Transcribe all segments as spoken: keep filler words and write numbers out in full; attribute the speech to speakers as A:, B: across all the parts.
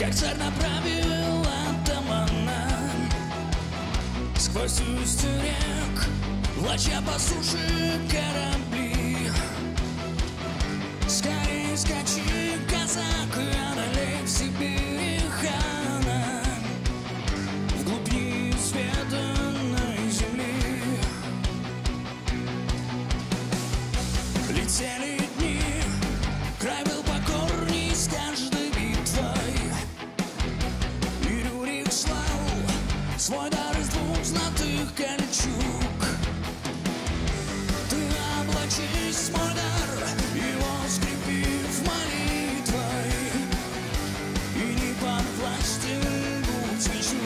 A: как царь направил атамана сквозь устье рек, влача по суше корабли. Скорей скачи, казак, а налей в себе хана в глубине света земли. Летели дни, край был покорней с каждой битвой, и Рюрик слал свой дар из двух золотых кольчуг. Ты облачись, мой дар, его скрепив молитвой, и не подвластен будь мечу.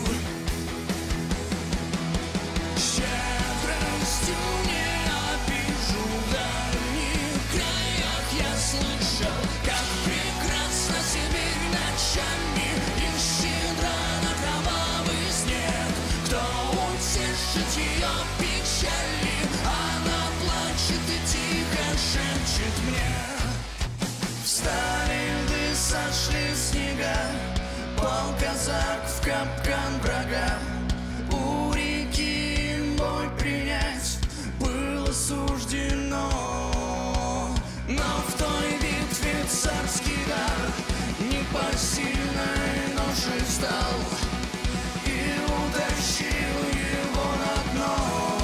A: Щедростью не обижу, в дальних краях я слышал, как прекрасна Сибирь ночами, и щедро на кровавый снег. Кто утешит ее печали, она плачет и тихо шепчет мне. Встали льды, сошли снега, пал казак в капкан врага. У реки бой принять было суждено, но в той битве царский дар непосильной ношей стал и утащил его на дно.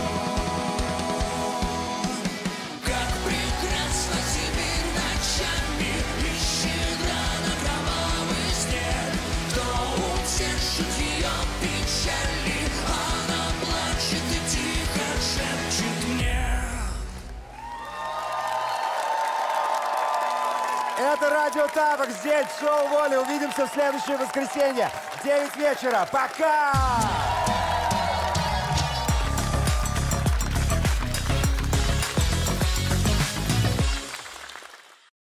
A: Как прекрасна Сибирь ночами, и щедра на кровавый снег. Кто утешит ее печали, она плачет и тихо шепчет мне.
B: Это Радио Тапок, здесь шоу Воля. Увидимся в следующее воскресенье в девять вечера. Пока!